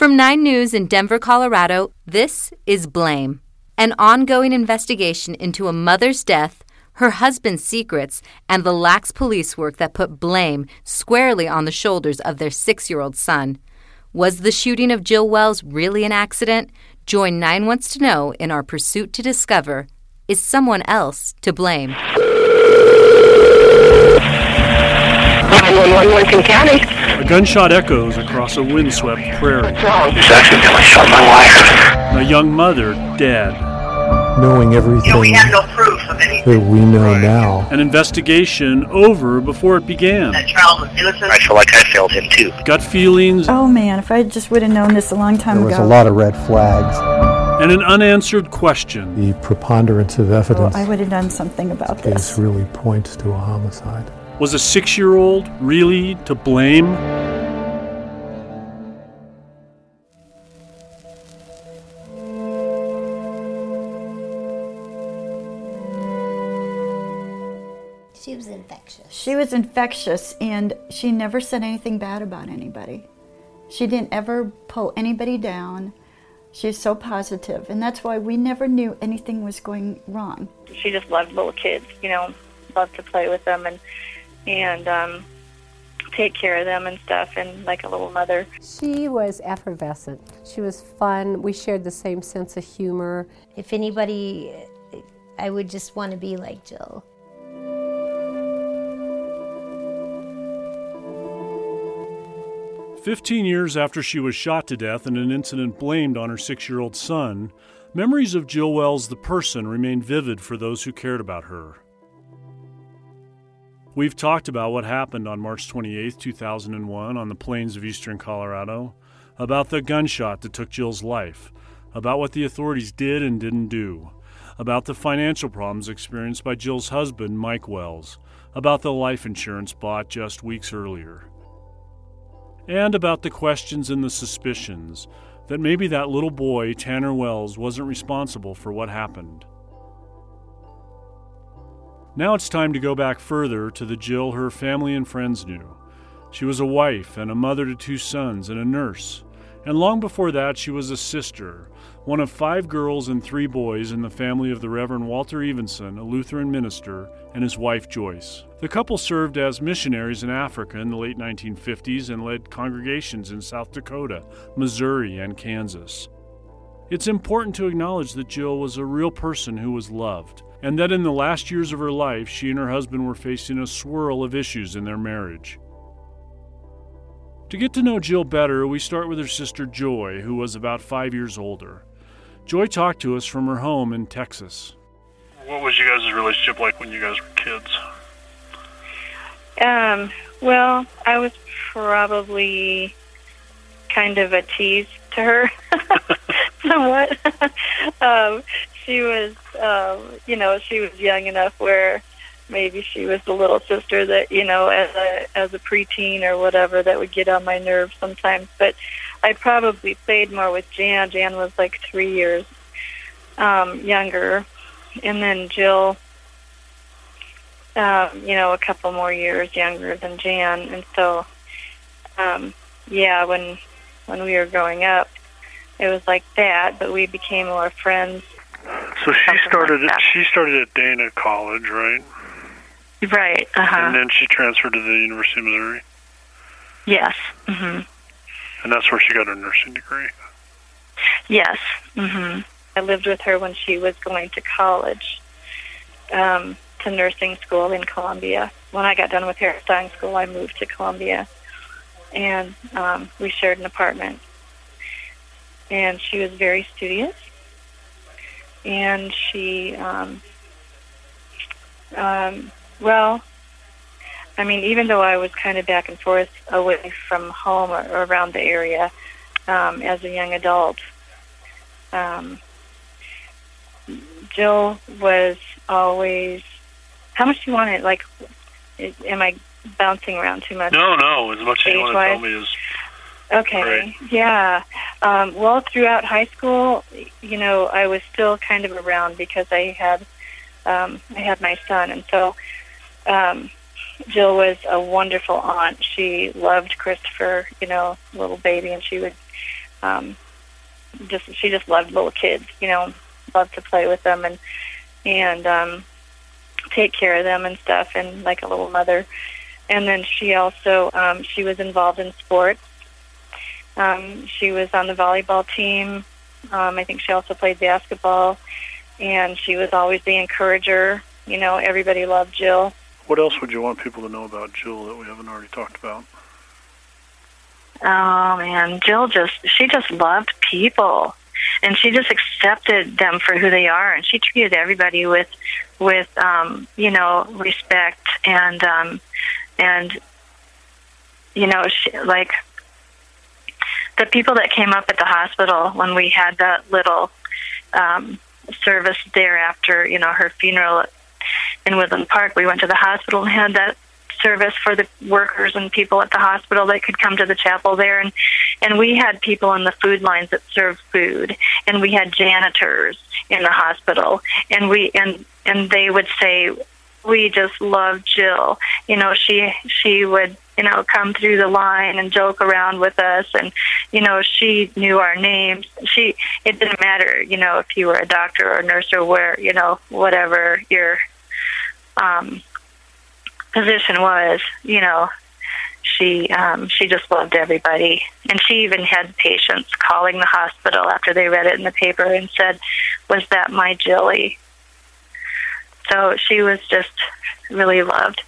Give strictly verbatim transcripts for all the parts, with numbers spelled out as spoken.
From nine News in Denver, Colorado, this is Blame, an ongoing investigation into a mother's death, her husband's secrets, and the lax police work that put blame squarely on the shoulders of their six-year-old son. Was the shooting of Jill Wells really an accident? Join Nine Wants to Know in our pursuit to discover, is someone else to blame? nine one one, Lincoln County. A gunshot echoes across a windswept prairie. What's wrong? He's accidentally shot my wife. A young mother dead. Knowing everything You know, we have no proof of anything. that we know now. An investigation over before it began. That child was innocent. I feel like I failed him too. Gut feelings Oh man, if I just would have known this a long time There was ago. a lot of red flags. and an unanswered question. The preponderance of Oh, evidence I would have done something about case this. really points to a homicide. Was a six-year-old really to blame? She was infectious. She was infectious, and she never said anything bad about anybody. She didn't ever pull anybody down. She was so positive, and that's why we never knew anything was going wrong. She just loved little kids, you know, loved to play with them and and um, take care of them and stuff, and like a little mother. She was effervescent. She was fun. We shared the same sense of humor. If anybody, I would just want to be like Jill. Fifteen years after she was shot to death in an incident blamed on her six-year-old son, memories of Jill Wells the person remain vivid for those who cared about her. We've talked about what happened on March twenty-eighth, two thousand one on the plains of eastern Colorado, about the gunshot that took Jill's life, about what the authorities did and didn't do, about the financial problems experienced by Jill's husband, Mike Wells, about the life insurance bought just weeks earlier, and about the questions and the suspicions that maybe that little boy, Tanner Wells, wasn't responsible for what happened. Now it's time to go back further to the Jill her family and friends knew. She was a wife and a mother to two sons and a nurse. And long before that, she was a sister, one of five girls and three boys in the family of the Reverend Walter Evenson, a Lutheran minister, and his wife Joyce. The couple served as missionaries in Africa in the late nineteen fifties and led congregations in South Dakota, Missouri, and Kansas. It's important to acknowledge that Jill was a real person who was loved, and that in the last years of her life, she and her husband were facing a swirl of issues in their marriage. To get to know Jill better, we start with her sister Joy, who was about five years older. Joy talked to us from her home in Texas. What was you guys' relationship like when you guys were kids? Um, well, I was probably kind of a tease to her, somewhat. um, she was, um, you know, she was young enough where maybe she was the little sister that, you know, as a as a preteen or whatever, that would get on my nerves sometimes. But I probably played more with Jan. Jan was like three years um, younger, and then Jill, um, you know, a couple more years younger than Jan. And so, um, yeah, when when we were growing up, it was like that. But we became more friends. So she started. Like at, she started at Dana College, right? Right. Uh huh. And then she transferred to the University of Missouri. Yes. Mhm. And that's where she got her nursing degree. Yes. Mhm. I lived with her when she was going to college, um, to nursing school in Columbia. When I got done with hairstyling school, I moved to Columbia, and um, we shared an apartment. And she was very studious, and she, um, um, well, I mean, even though I was kind of back and forth away from home or, or around the area um, as a young adult, um, Jill was always, how much do you want it? Like, is, am I bouncing around too much? No, no, as much as you want to tell me is okay, great. Yeah. Um, well, throughout high school, you know, I was still kind of around because I had, um, I had my son, and so um, Jill was a wonderful aunt. She loved Christopher, you know, little baby, and she would um, just she just loved little kids, you know, loved to play with them and and um, take care of them and stuff, and like a little mother. And then she also um, she was involved in sports. Um, she was on the volleyball team. Um, I think she also played basketball, and she was always the encourager. You know, everybody loved Jill. What else would you want people to know about Jill that we haven't already talked about? Oh, man, Jill just, she just loved people, and she just accepted them for who they are, and she treated everybody with, with um, you know, respect, and, um, and you know, she, like, the people that came up at the hospital when we had that little um, service there after, you know, her funeral in Woodland Park, we went to the hospital and had that service for the workers and people at the hospital that could come to the chapel there, and and we had people in the food lines that served food, and we had janitors in the hospital, and we and and they would say, we just love Jill. You know, she she would, you know, come through the line and joke around with us, and you know, she knew our names. She it didn't matter, you know, if you were a doctor or a nurse or where, you know, whatever your um position was, you know, she um, she just loved everybody. And she even had patients calling the hospital after they read it in the paper and said, was that my Jilly? So she was just really loved.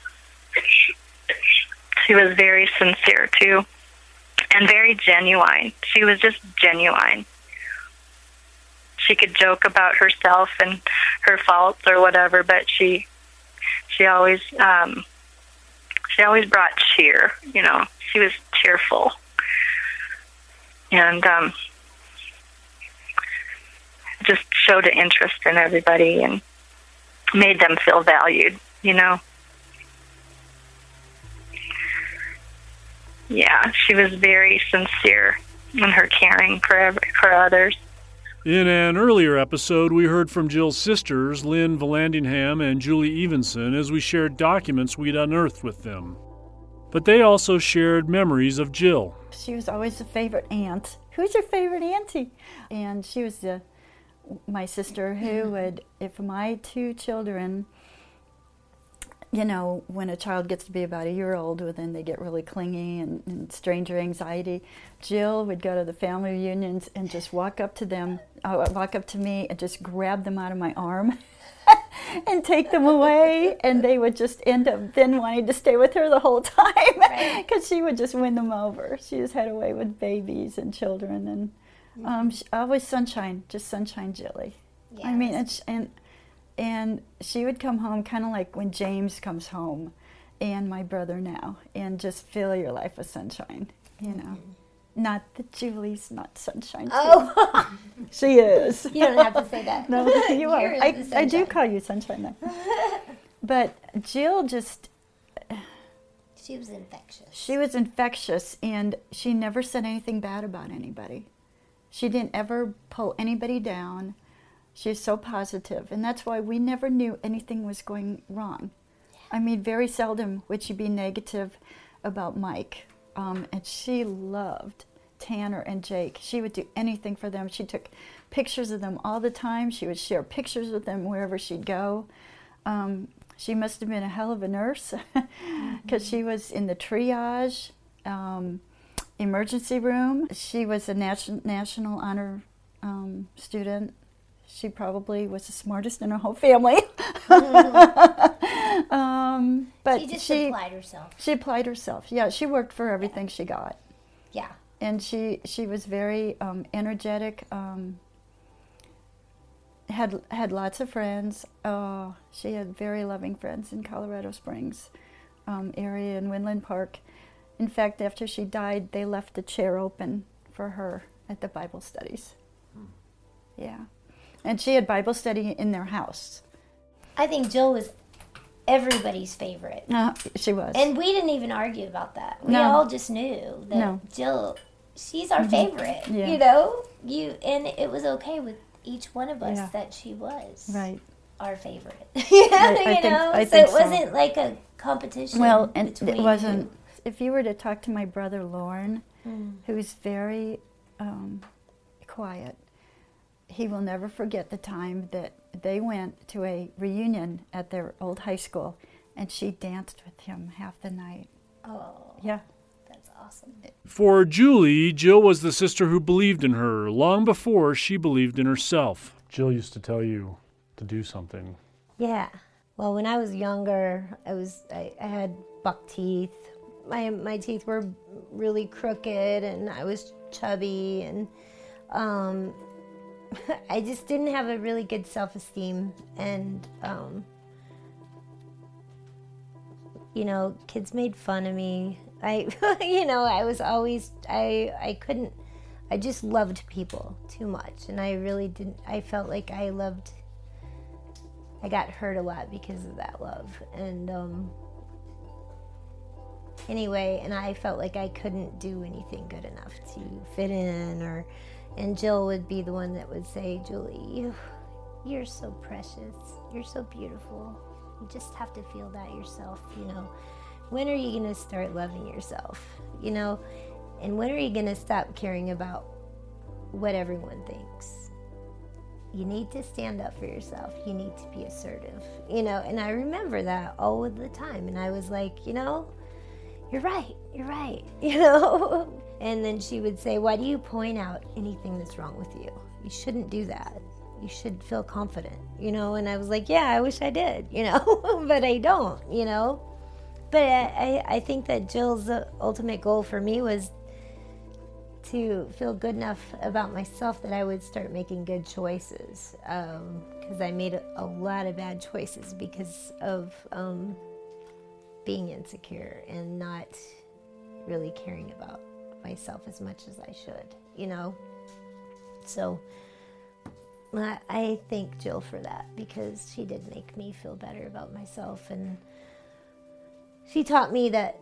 She was very sincere, too, and very genuine. She was just genuine. She could joke about herself and her faults or whatever, but she She always, um, she always brought cheer. You know, she was cheerful, and um, just showed an interest in everybody and made them feel valued. You know, yeah, she was very sincere in her caring for every, for others. In an earlier episode, we heard from Jill's sisters, Lynn Vallandingham and Julie Evenson, as we shared documents we'd unearthed with them. But they also shared memories of Jill. She was always a favorite aunt. Who's your favorite auntie? And she was the, my sister who would, if my two children, you know, when a child gets to be about a year old, well, then they get really clingy and, and stranger anxiety. Jill would go to the family reunions and just walk up to them, uh, walk up to me and just grab them out of my arm and take them away. And they would just end up then wanting to stay with her the whole time because she would just win them over. She just had a way with babies and children. And um, she, always sunshine, just sunshine Jilly. Yes. I mean, it's, and And she would come home kind of like when James comes home and my brother now, and just fill your life with sunshine, you know. Mm-hmm. Not that Julie's not sunshine. Too. Oh. She is. You don't have to say that. No, you are. I, I do call you sunshine though. But Jill just... She was infectious. She was infectious, and she never said anything bad about anybody. She didn't ever pull anybody down. She's so positive, and that's why we never knew anything was going wrong. I mean, very seldom would she be negative about Mike, um, and she loved Tanner and Jake. She would do anything for them. She took pictures of them all the time. She would share pictures with them wherever she'd go. Um, she must have been a hell of a nurse because she was in the triage, um, emergency room. She was a nation, national honor um, student. She probably was the smartest in her whole family. Mm-hmm. um, but she just she, applied herself. She applied herself. Yeah, she worked for everything she got. Yeah. And she, she was very um, energetic, um, had had lots of friends. Uh, she had very loving friends in Colorado Springs um, area in Woodland Park. In fact, after she died, they left the chair open for her at the Bible studies. Hmm. Yeah. And she had Bible study in their house. I think Jill was everybody's favorite. Uh, she was. And we didn't even argue about that. We no. all just knew that no. Jill, she's our mm-hmm. favorite. Yeah. You know? you And it was okay with each one of us yeah. that she was right. our favorite. you know? I, I you think, know? I so think it wasn't so. like a competition. Well, and it you. wasn't. If you were to talk to my brother Lorne, mm. who's very um, quiet. He will never forget the time that they went to a reunion at their old high school, and she danced with him half the night. Oh, yeah. That's awesome. For Julie, Jill was the sister who believed in her long before she believed in herself. Jill used to tell you to do something. Yeah. Well, when I was younger, I was I, I had buck teeth. My my teeth were really crooked, and I was chubby, and um, I just didn't have a really good self-esteem, and um, you know, kids made fun of me. I, you know, I was always I I couldn't. I just loved people too much, and I really didn't. I felt like I loved. I got hurt a lot because of that love, and um, anyway, and I felt like I couldn't do anything good enough to fit in, or, and Jill would be the one that would say, Julie, you, you're so precious, you're so beautiful, you just have to feel that yourself, you know. When are you gonna start loving yourself, you know, and when are you gonna stop caring about what everyone thinks? You need to stand up for yourself. You need to be assertive, you know, and I remember that all of the time. And I was like, you know, you're right, you're right, you know. And then she would say, why do you point out anything that's wrong with you? You shouldn't do that. You should feel confident, you know. And I was like, yeah, I wish I did, you know, but I don't, you know. But I, I think that Jill's ultimate goal for me was to feel good enough about myself that I would start making good choices, because um, I made a, a lot of bad choices because of um, being insecure and not really caring about myself as much as I should, you know. So I, I thank Jill for that, because she did make me feel better about myself, and she taught me that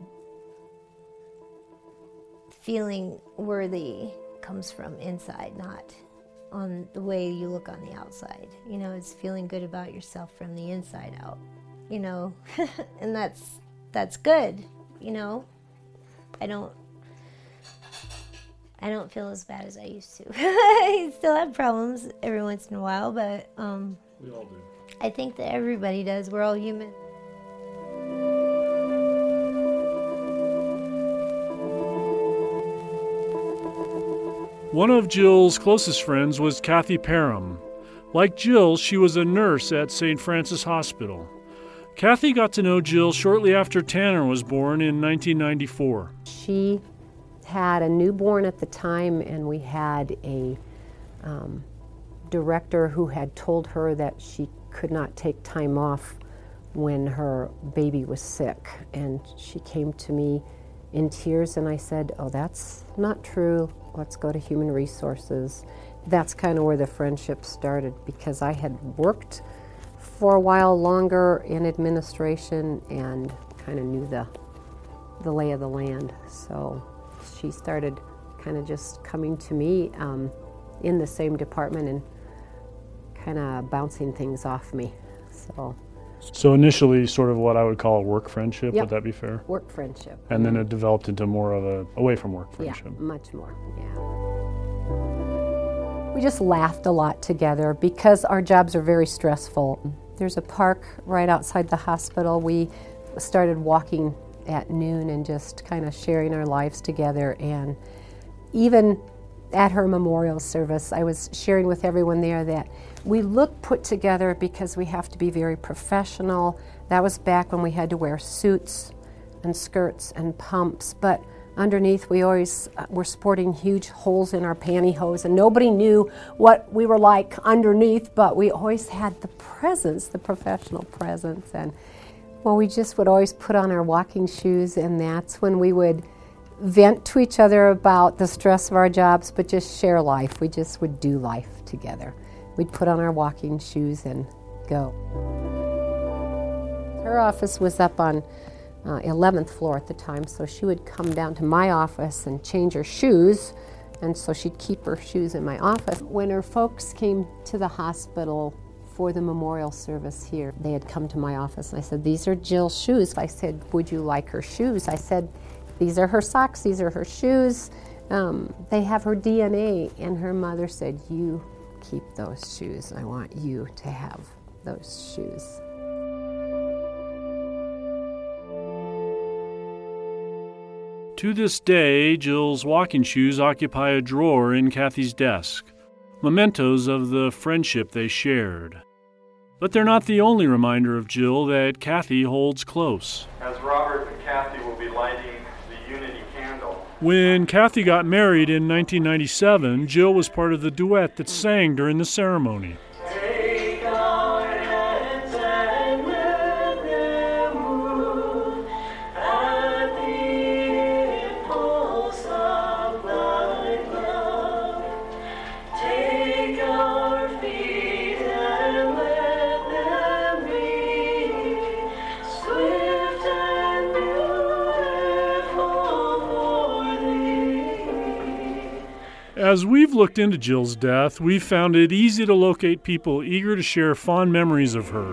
feeling worthy comes from inside, not on the way you look on the outside. You know, it's feeling good about yourself from the inside out, you know, and that's that's good, you know. I don't I don't feel as bad as I used to. I still have problems every once in a while, but um, we all do. I think that everybody does. We're all human. One of Jill's closest friends was Kathy Parham. Like Jill, she was a nurse at Saint Francis Hospital. Kathy got to know Jill shortly after Tanner was born in nineteen ninety-four. She had a newborn at the time, and we had a um, director who had told her that she could not take time off when her baby was sick. And she came to me in tears, and I said, oh, that's not true. Let's go to Human Resources. That's kind of where the friendship started, because I had worked for a while longer in administration and kind of knew the the lay of the land. So she started kind of just coming to me um, in the same department and kind of bouncing things off me. So. So initially, sort of what I would call a work friendship, Yep. would that be fair? Work friendship. And then it developed into more of a away from work friendship. Yeah, much more, yeah. We just laughed a lot together because our jobs are very stressful. There's a park right outside the hospital. We started walking at noon and just kind of sharing our lives together. And even at her memorial service, I was sharing with everyone there that we look put together because we have to be very professional. That was back when we had to wear suits and skirts and pumps, but underneath we always uh, were sporting huge holes in our pantyhose, and nobody knew what we were like underneath, but we always had the presence, the professional presence. And well, we just would always put on our walking shoes, and that's when we would vent to each other about the stress of our jobs, but just share life. We just would do life together. We'd put on our walking shoes and go. Her office was up on uh, eleventh floor at the time, so she would come down to my office and change her shoes, and so she'd keep her shoes in my office. When her folks came to the hospital for the memorial service here, they had come to my office, and I said, these are Jill's shoes. I said, would you like her shoes? I said, these are her socks, these are her shoes. Um, they have her D N A, and her mother said, you keep those shoes. I want you to have those shoes. To this day, Jill's walking shoes occupy a drawer in Kathy's desk, mementos of the friendship they shared. But they're not the only reminder of Jill that Kathy holds close. As Robert and Kathy will be lighting the Unity candle. When Kathy got married in nineteen ninety-seven, Jill was part of the duet that sang during the ceremony. Take our hands and let them move at the impulse of thy love. Take our feet and let them be swift and beautiful for thee. As we've looked into Jill's death, we've found it easy to locate people eager to share fond memories of her.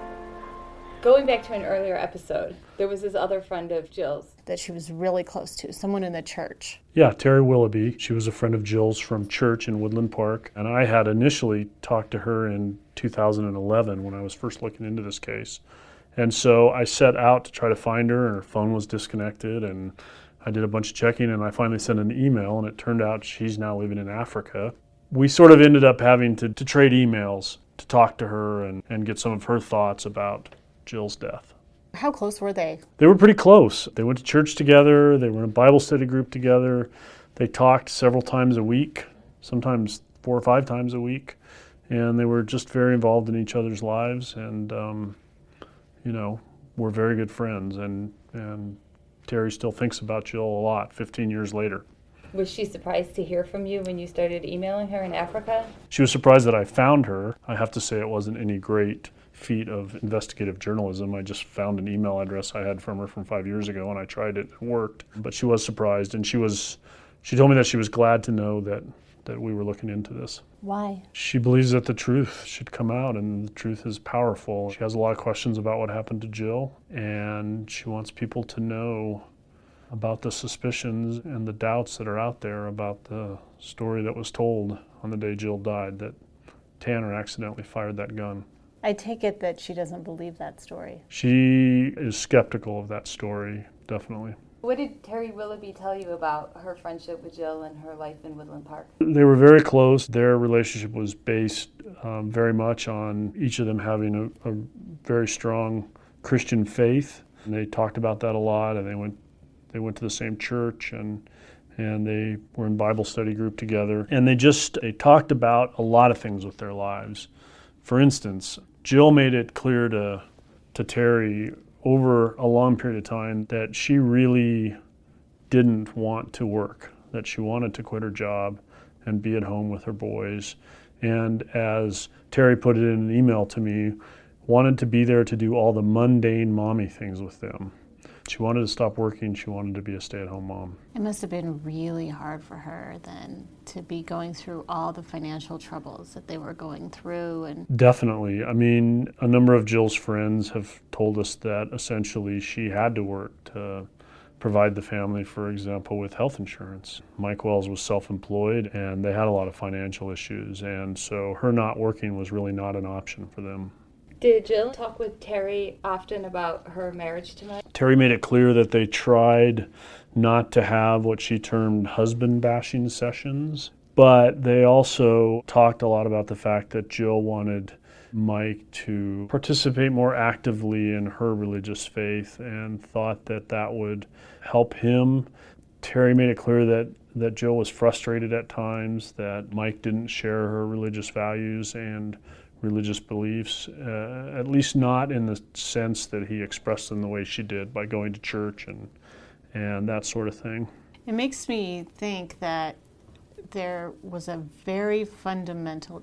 Going back to an earlier episode, there was this other friend of Jill's that she was really close to, someone in the church. Yeah, Terry Willoughby. She was a friend of Jill's from church in Woodland Park, and I had initially talked to her in two thousand eleven when I was first looking into this case. And so I set out to try to find her, and her phone was disconnected, and I did a bunch of checking, and I finally sent an email, and it turned out she's now living in Africa. We sort of ended up having to, to trade emails to talk to her and, and get some of her thoughts about Jill's death. How close were they? They were pretty close. They went to church together. They were in a Bible study group together. They talked several times a week, sometimes four or five times a week. And they were just very involved in each other's lives and, um, you know, were very good friends. And, and Terry still thinks about Jill a lot fifteen years later. Was she surprised to hear from you when you started emailing her in Africa? She was surprised that I found her. I have to say it wasn't any great feat of investigative journalism. I just found an email address I had from her from five years ago, and I tried it and it worked. But she was surprised, and she was, she told me that she was glad to know that, that we were looking into this. Why? She believes that the truth should come out, and the truth is powerful. She has a lot of questions about what happened to Jill, and she wants people to know about the suspicions and the doubts that are out there about the story that was told on the day Jill died, that Tanner accidentally fired that gun. I take it that she doesn't believe that story. She is skeptical of that story, definitely. What did Terry Willoughby tell you about her friendship with Jill and her life in Woodland Park? They were very close. Their relationship was based um, very much on each of them having a, a very strong Christian faith. And they talked about that a lot, and they went they went to the same church, and and they were in Bible study group together. And they just they talked about a lot of things with their lives. For instance, Jill made it clear to to Terry over a long period of time that she really didn't want to work, that she wanted to quit her job and be at home with her boys. And as Terry put it in an email to me, wanted to be there to do all the mundane mommy things with them. She wanted to stop working. She wanted to be a stay-at-home mom. It must have been really hard for her then to be going through all the financial troubles that they were going through. And Definitely. I mean, a number of Jill's friends have told us that essentially she had to work to provide the family, for example, with health insurance. Mike Wells was self-employed, and they had a lot of financial issues, and so her not working was really not an option for them. Did Jill talk with Terry often about her marriage to Mike? Terry made it clear that they tried not to have what she termed husband bashing sessions, but they also talked a lot about the fact that Jill wanted Mike to participate more actively in her religious faith and thought that that would help him. Terry made it clear that, that Jill was frustrated at times, that Mike didn't share her religious values and religious beliefs, uh, at least not in the sense that he expressed them the way she did, by going to church and and that sort of thing. it makes me think that there was a very fundamental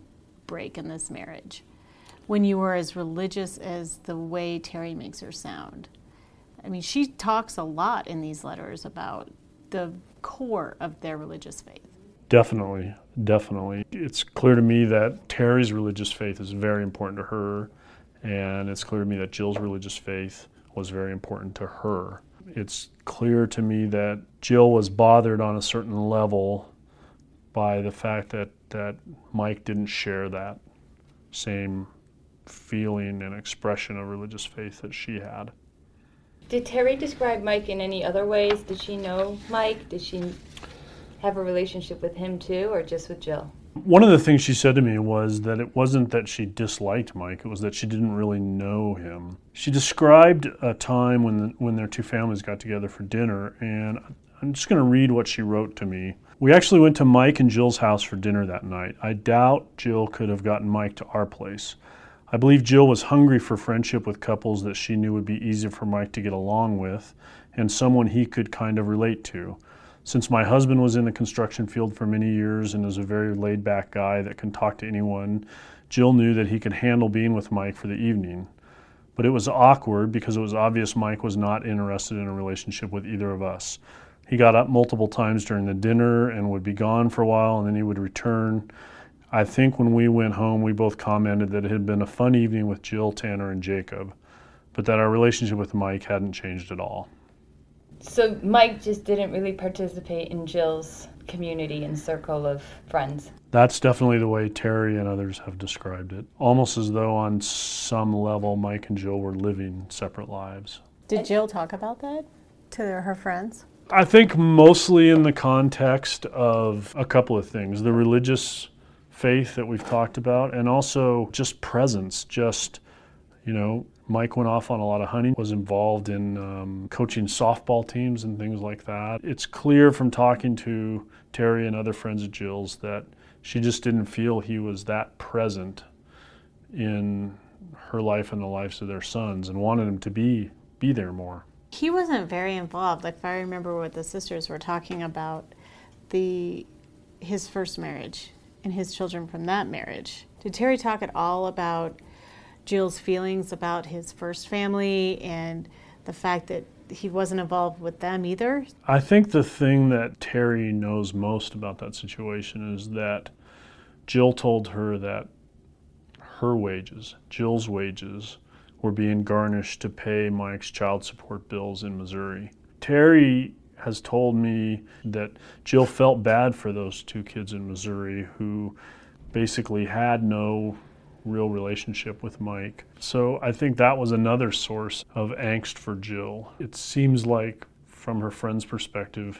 break in this marriage when you were as religious as the way Terry makes her sound. I mean, she talks a lot in these letters about the core of their religious faith. Definitely, definitely. It's clear to me that Terry's religious faith is very important to her, and it's clear to me that Jill's religious faith was very important to her. It's clear to me that Jill was bothered on a certain level by the fact that, that Mike didn't share that same feeling and expression of religious faith that she had. Did Terry describe Mike in any other ways? Did she know Mike? Did she have a relationship with him too, or just with Jill? One of the things she said to me was that it wasn't that she disliked Mike, it was that she didn't really know him. She described a time when the, when their two families got together for dinner, and I'm just going to read what she wrote to me. We actually went to Mike and Jill's house for dinner that night. I doubt Jill could have gotten Mike to our place. I believe Jill was hungry for friendship with couples that she knew would be easier for Mike to get along with and someone he could kind of relate to. Since my husband was in the construction field for many years and is a very laid-back guy that can talk to anyone, Jill knew that he could handle being with Mike for the evening. But it was awkward because it was obvious Mike was not interested in a relationship with either of us. He got up multiple times during the dinner and would be gone for a while, and then he would return. I think when we went home, we both commented that it had been a fun evening with Jill, Tanner, and Jacob, but that our relationship with Mike hadn't changed at all. So Mike just didn't really participate in Jill's community and circle of friends. That's definitely the way Terry and others have described it. Almost as though on some level Mike and Jill were living separate lives. Did Jill talk about that to her friends? I think mostly in the context of a couple of things. The religious faith that we've talked about, and also just presence, just, you know, Mike went off on a lot of hunting, was involved in um, coaching softball teams and things like that. It's clear from talking to Terry and other friends of Jill's that she just didn't feel he was that present in her life and the lives of their sons and wanted him to be be there more. He wasn't very involved. Like, if I remember what the sisters were talking about, the his first marriage and his children from that marriage. Did Terry talk at all about Jill's feelings about his first family and the fact that he wasn't involved with them either? I think the thing that Terry knows most about that situation is that Jill told her that her wages, Jill's wages, were being garnished to pay Mike's child support bills in Missouri. Terry has told me that Jill felt bad for those two kids in Missouri who basically had no real relationship with Mike. So I think that was another source of angst for Jill. It seems like, from her friend's perspective,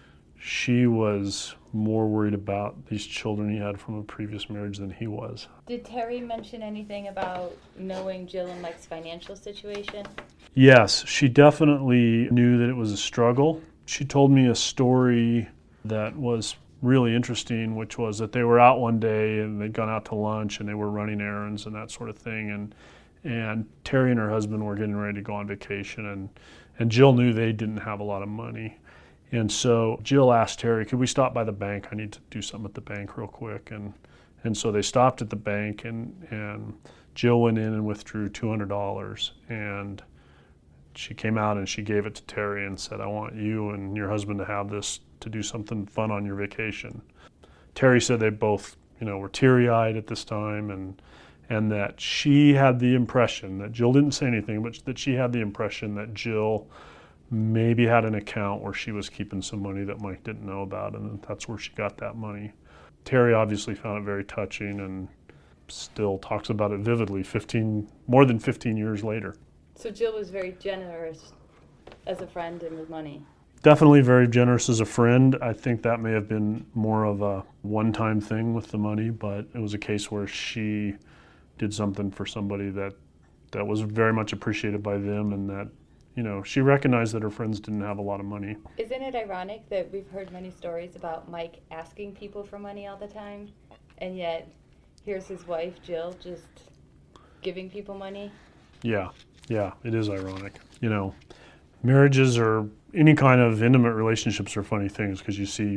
she was more worried about these children he had from a previous marriage than he was. Did Terry mention anything about knowing Jill and Mike's financial situation? Yes, she definitely knew that it was a struggle. She told me a story that was really interesting, which was that they were out one day and they'd gone out to lunch and they were running errands and that sort of thing, and and Terry and her husband were getting ready to go on vacation, and and Jill knew they didn't have a lot of money. And so Jill asked Terry, could we stop by the bank? I need to do something at the bank real quick. And and so they stopped at the bank, and, and Jill went in and withdrew two hundred dollars. And she came out and she gave it to Terry and said, I want you and your husband to have this to do something fun on your vacation. Terry said they both, you know, were teary-eyed at this time, and and that she had the impression, that Jill didn't say anything, but that she had the impression that Jill maybe had an account where she was keeping some money that Mike didn't know about, and that's where she got that money. Terry obviously found it very touching and still talks about it vividly fifteen, more than fifteen years later. So Jill was very generous as a friend and with money. Definitely very generous as a friend. I think that may have been more of a one-time thing with the money, but it was a case where she did something for somebody that, that was very much appreciated by them, and that, you know, she recognized that her friends didn't have a lot of money. Isn't it ironic that we've heard many stories about Mike asking people for money all the time, and yet here's his wife, Jill, just giving people money? Yeah, yeah, it is ironic. You know, marriages or any kind of intimate relationships are funny things, because you see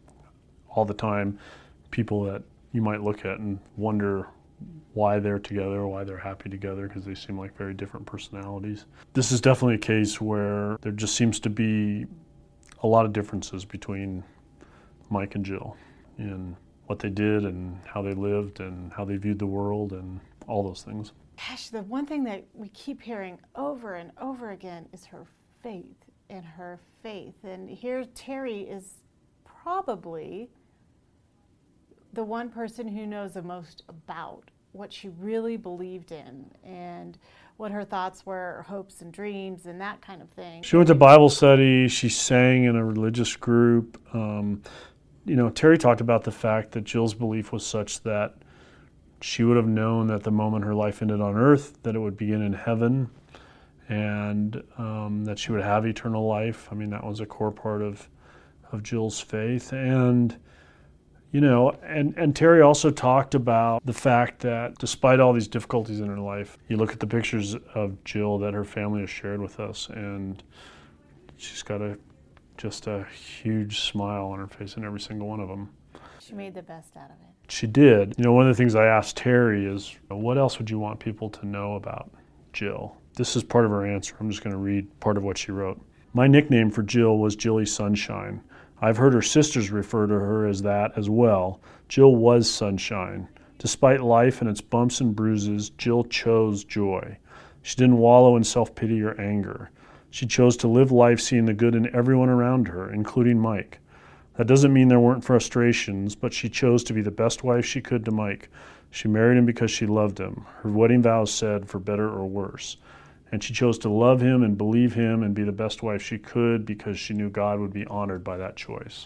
all the time people that you might look at and wonder why they're together or why they're happy together, because they seem like very different personalities. This is definitely a case where there just seems to be a lot of differences between Mike and Jill in what they did and how they lived and how they viewed the world and all those things. Gosh, the one thing that we keep hearing over and over again is her faith. in her faith. And here Terry is probably the one person who knows the most about what she really believed in and what her thoughts were, her hopes and dreams and that kind of thing. She went to Bible study. She sang in a religious group. Um, you know, Terry talked about the fact that Jill's belief was such that she would have known that the moment her life ended on earth, that it would begin in heaven, and um, that she would have eternal life. I mean, that was a core part of, of Jill's faith. And, you know, and, and Terry also talked about the fact that despite all these difficulties in her life, you look at the pictures of Jill that her family has shared with us, and she's got a just a huge smile on her face in every single one of them. She made the best out of it. She did. You know, one of the things I asked Terry is, what else would you want people to know about Jill? This is part of her answer. I'm just going to read part of what she wrote. My nickname for Jill was Jilly Sunshine. I've heard her sisters refer to her as that as well. Jill was sunshine. Despite life and its bumps and bruises, Jill chose joy. She didn't wallow in self-pity or anger. She chose to live life seeing the good in everyone around her, including Mike. That doesn't mean there weren't frustrations, but she chose to be the best wife she could to Mike. She married him because she loved him. Her wedding vows said, for better or worse. And she chose to love him and believe him and be the best wife she could because she knew God would be honored by that choice.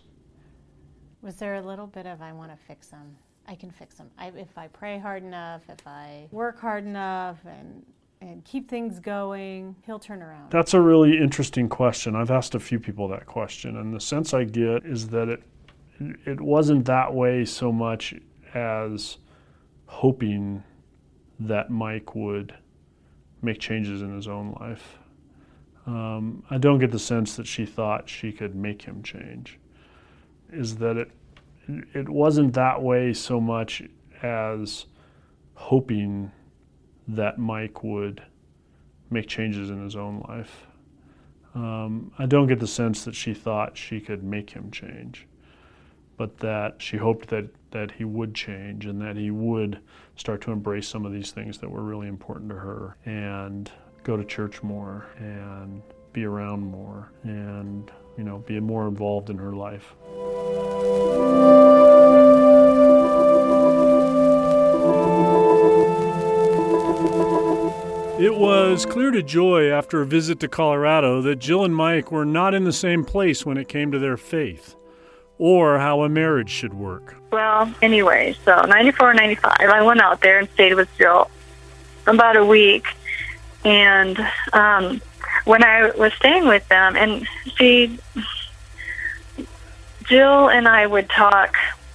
Was there a little bit of, I want to fix him? I can fix him. I, if I pray hard enough, if I work hard enough and and keep things going, he'll turn around? That's a really interesting question. I've asked a few people that question, and the sense I get is that it it wasn't that way so much as hoping that Mike would make changes in his own life. Um, I don't get the sense that she thought she could make him change. Is that it it wasn't that way so much as hoping that Mike would make changes in his own life. Um, I don't get the sense that she thought she could make him change, but that she hoped that, that he would change and that he would start to embrace some of these things that were really important to her and go to church more and be around more and, you know, be more involved in her life. It was clear to Joy after a visit to Colorado that Jill and Mike were not in the same place when it came to their faith or how a marriage should work. Well, anyway, so ninety-four, ninety-five, I went out there and stayed with Jill about a week. And um, when I was staying with them, and she, Jill and I would talk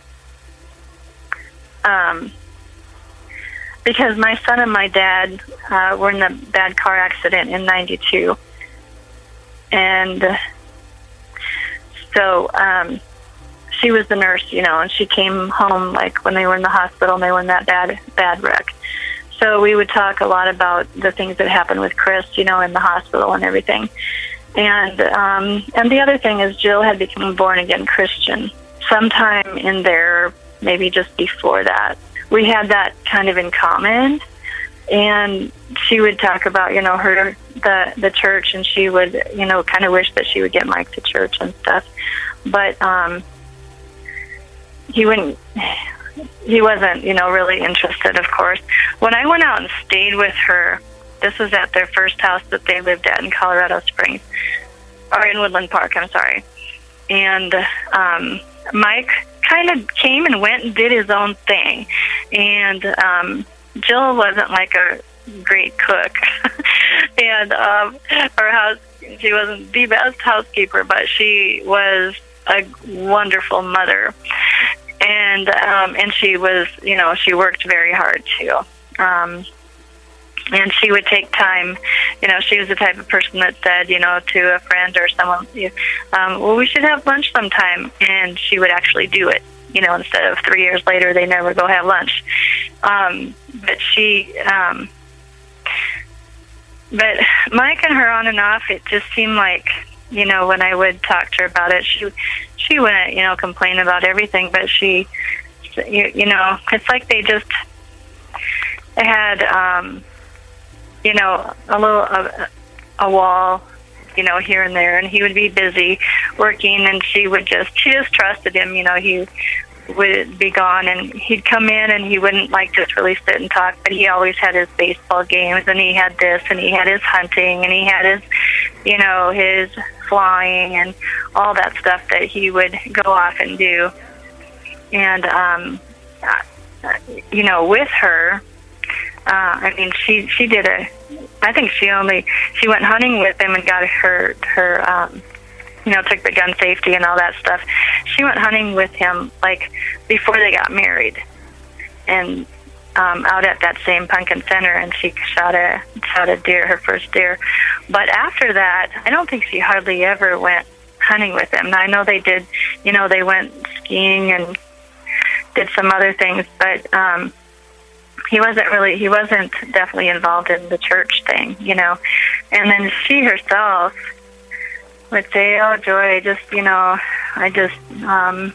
um, because my son and my dad uh, were in a bad car accident in ninety-two. And so um, she was the nurse, you know, and she came home like when they were in the hospital and they were in that bad, bad wreck. So we would talk a lot about the things that happened with Chris, you know, in the hospital and everything. And um, and the other thing is Jill had become a born-again Christian sometime in there, maybe just before that. We had that kind of in common, and she would talk about, you know, her the the church, and she would, you know, kind of wish that she would get Mike to church and stuff, but um, he wouldn't. He wasn't, you know, really interested. Of course, when I went out and stayed with her, this was at their first house that they lived at in Colorado Springs, or in Woodland Park. I'm sorry, and um, Mike kind of came and went and did his own thing. And um, Jill wasn't like a great cook. and um, her house, she wasn't the best housekeeper, but she was a wonderful mother. And um, and she was, you know, she worked very hard too. Um, and she would take time, you know, she was the type of person that said, you know, to a friend or someone, um, well, we should have lunch sometime. And she would actually do it, you know, instead of three years later, they never go have lunch. Um, but she, um, but Mike and her on and off, it just seemed like, you know, when I would talk to her about it, she, she wouldn't, you know, complain about everything, but she, you, you know, it's like they just had, um, you know, a little, a, a wall you know, here and there, and he would be busy working, and she would just, she just trusted him, you know, he would be gone, and he'd come in, and he wouldn't, like, just really sit and talk, but he always had his baseball games, and he had this, and he had his hunting, and he had his, you know, his flying, and all that stuff that he would go off and do. And, um, you know, with her, uh, I mean, she, she did a, I think she only, she went hunting with him and got her, her, um, you know, took the gun safety and all that stuff. She went hunting with him, like, before they got married, and um, out at that same Pumpkin Center, and she shot a, shot a deer, her first deer. But after that, I don't think she hardly ever went hunting with him. Now, I know they did, you know, they went skiing and did some other things, but um, he wasn't really, he wasn't definitely involved in the church thing, you know. And then she herself would say, oh, Joy, just, you know, I just um,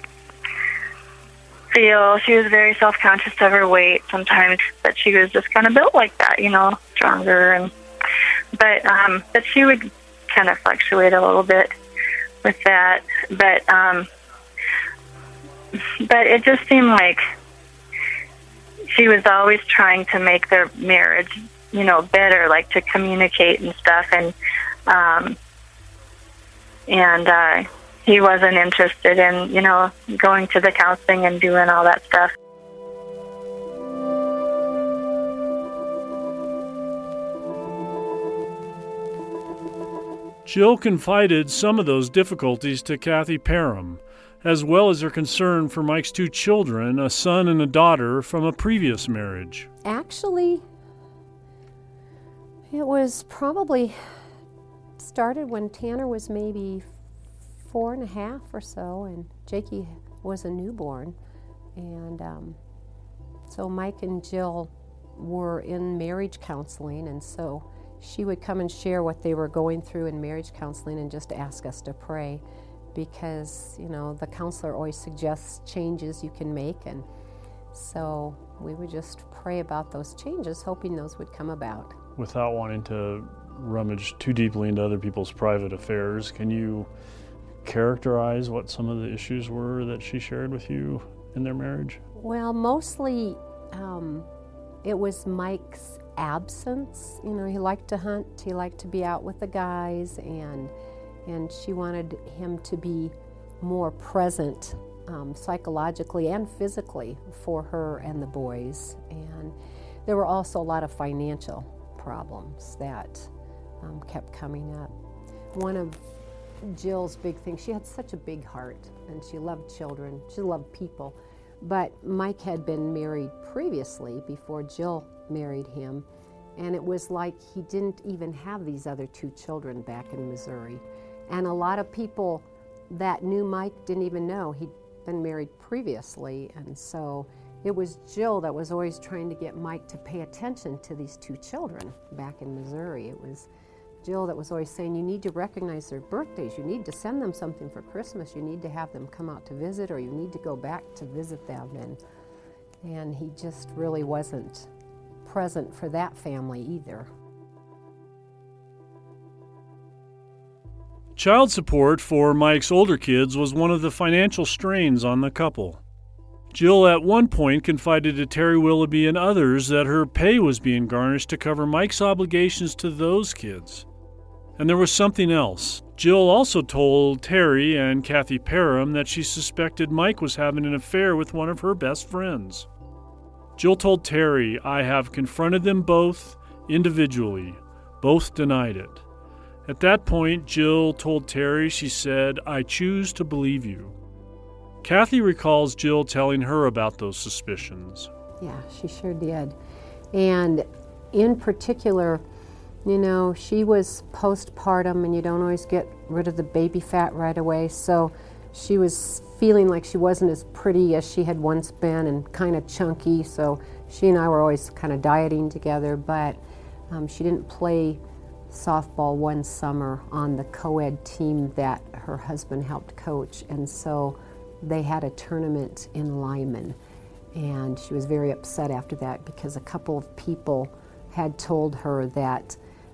feel, she was very self-conscious of her weight sometimes, but she was just kind of built like that, you know, stronger. And but um, but she would kind of fluctuate a little bit with that. But um, but it just seemed like she was always trying to make their marriage, you know, better, like to communicate and stuff. And um, and uh, he wasn't interested in, you know, going to the counseling and doing all that stuff. Jill confided some of those difficulties to Kathy Parham, as well as her concern for Mike's two children, a son and a daughter, from a previous marriage. Actually, it was probably started when Tanner was maybe four and a half or so, and Jakey was a newborn. And um, so Mike and Jill were in marriage counseling, and so she would come and share what they were going through in marriage counseling and just ask us to pray, because, you know, the counselor always suggests changes you can make, and so we would just pray about those changes, hoping those would come about. Without wanting to rummage too deeply into other people's private affairs, can you characterize what some of the issues were that she shared with you in their marriage? Well, mostly um, it was Mike's absence. You know, he liked to hunt, he liked to be out with the guys, and and she wanted him to be more present um, psychologically and physically for her and the boys. And there were also a lot of financial problems that um, kept coming up. One of Jill's big things, she had such a big heart, and she loved children, she loved people, but Mike had been married previously before Jill married him, and it was like he didn't even have these other two children back in Missouri. And a lot of people that knew Mike didn't even know he'd been married previously, and so it was Jill that was always trying to get Mike to pay attention to these two children back in Missouri. It was Jill that was always saying, you need to recognize their birthdays, you need to send them something for Christmas, you need to have them come out to visit, or you need to go back to visit them. And and he just really wasn't present for that family either. Child support for Mike's older kids was one of the financial strains on the couple. Jill at one point confided to Terry Willoughby and others that her pay was being garnished to cover Mike's obligations to those kids. And there was something else. Jill also told Terry and Kathy Parham that she suspected Mike was having an affair with one of her best friends. Jill told Terry, I have confronted them both individually. Both denied it. At that point, Jill told Terry, she said, I choose to believe you. Kathy recalls Jill telling her about those suspicions. Yeah, she sure did. And in particular, you know, she was postpartum, and you don't always get rid of the baby fat right away, so she was feeling like she wasn't as pretty as she had once been, and kind of chunky, so she and I were always kind of dieting together, but um, she didn't play softball one summer on the co-ed team that her husband helped coach, and so they had a tournament in Lyman, and she was very upset after that because a couple of people had told her that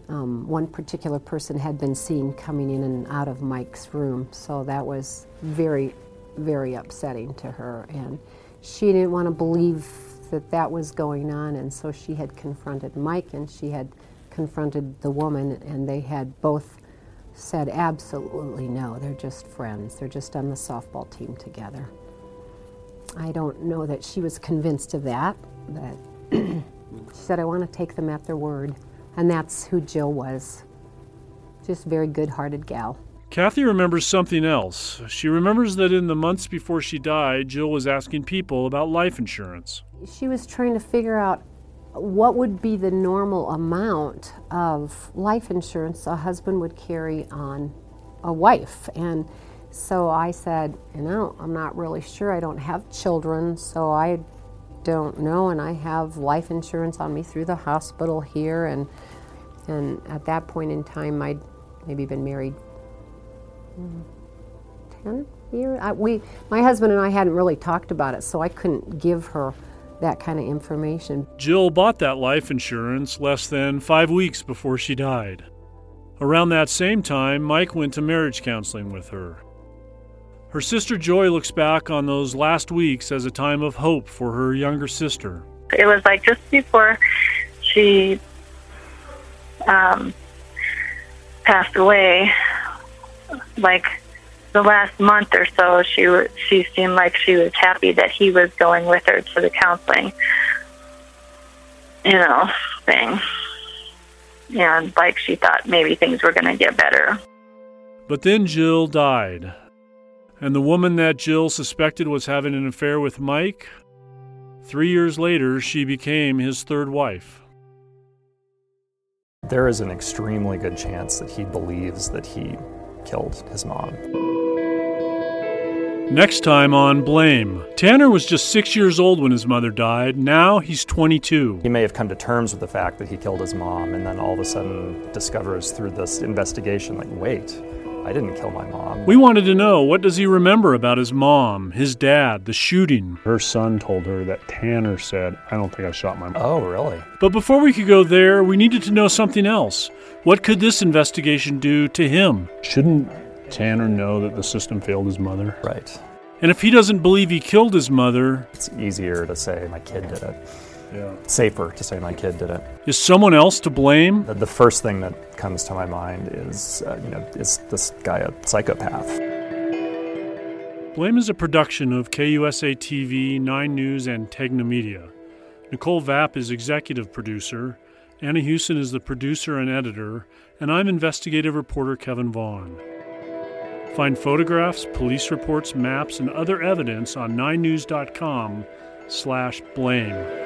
um, one particular person had been seen coming in and out of Mike's room, so that was very, very upsetting to her. And she didn't want to believe that that was going on, and so she had confronted Mike and she had confronted the woman, and they had both said absolutely no, they're just friends, they're just on the softball team together. I don't know that she was convinced of that, but she said, I want to take them at their word, and that's who Jill was. Just a very good-hearted gal. Kathy remembers something else. She remembers that in the months before she died, Jill was asking people about life insurance. She was trying to figure out what would be the normal amount of life insurance a husband would carry on a wife. And so I said, you know, I'm not really sure. I don't have children, so I don't know. And I have life insurance on me through the hospital here. And and at that point in time, I'd maybe been married ten years. I, we, my husband and I hadn't really talked about it, so I couldn't give her that kind of information. Jill bought that life insurance less than five weeks before she died. Around that same time, Mike went to marriage counseling with her. Her sister Joy looks back on those last weeks as a time of hope for her younger sister. It was like just before she um, passed away, like the last month or so, she w- she seemed like she was happy that he was going with her to the counseling, you know, thing. And like she thought maybe things were going to get better. But then Jill died. And the woman that Jill suspected was having an affair with Mike, three years later, she became his third wife. There is an extremely good chance that he believes that he killed his mom. Next time on Blame. Tanner was just six years old when his mother died. Now he's twenty-two. He may have come to terms with the fact that he killed his mom and then all of a sudden discovers through this investigation, like, wait, I didn't kill my mom. We wanted to know, what does he remember about his mom, his dad, the shooting? Her son told her that Tanner said, I don't think I shot my mom. Oh, really? But before we could go there, we needed to know something else. What could this investigation do to him? Shouldn't Tanner know that the system failed his mother? Right. And if he doesn't believe he killed his mother... It's easier to say my kid did it. Yeah. Safer to say my kid did it. Is someone else to blame? The, the first thing that comes to my mind is, uh, you know, is this guy a psychopath? Blame is a production of K U S A T V, Nine News, and Tegna Media. Nicole Vapp is executive producer, Anna Hewson is the producer and editor, and I'm investigative reporter Kevin Vaughn. Find photographs, police reports, maps, and other evidence on nine news dot com slash blame.